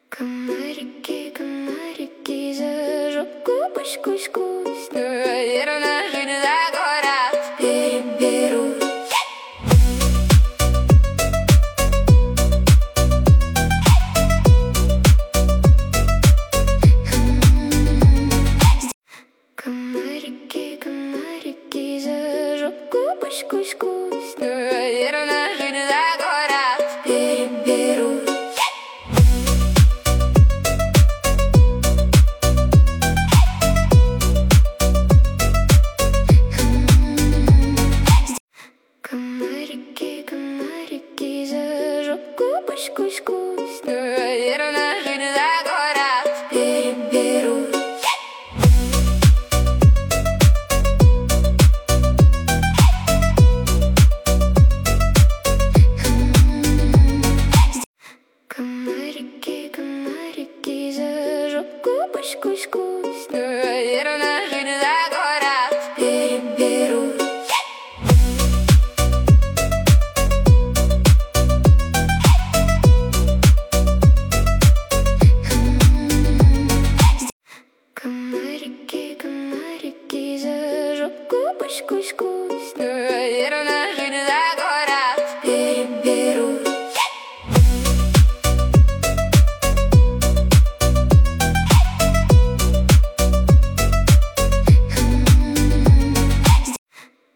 Комарики, комарики за жопку кусь-кусь-кусь. Наверно, жить agora переберут. Комарики, комарики за жопку кусь-кусь-кусь. Наверно, жить agora переберут. Комарики, комарики за жопку кусь-кусь-кусь. Наверно, жить agora переберут. Комарики, комарики за жопку кусь-кусь-кусь. Наверно, жить agora переберут. Комарики, комарики за жопку кусь-кусь-кусь.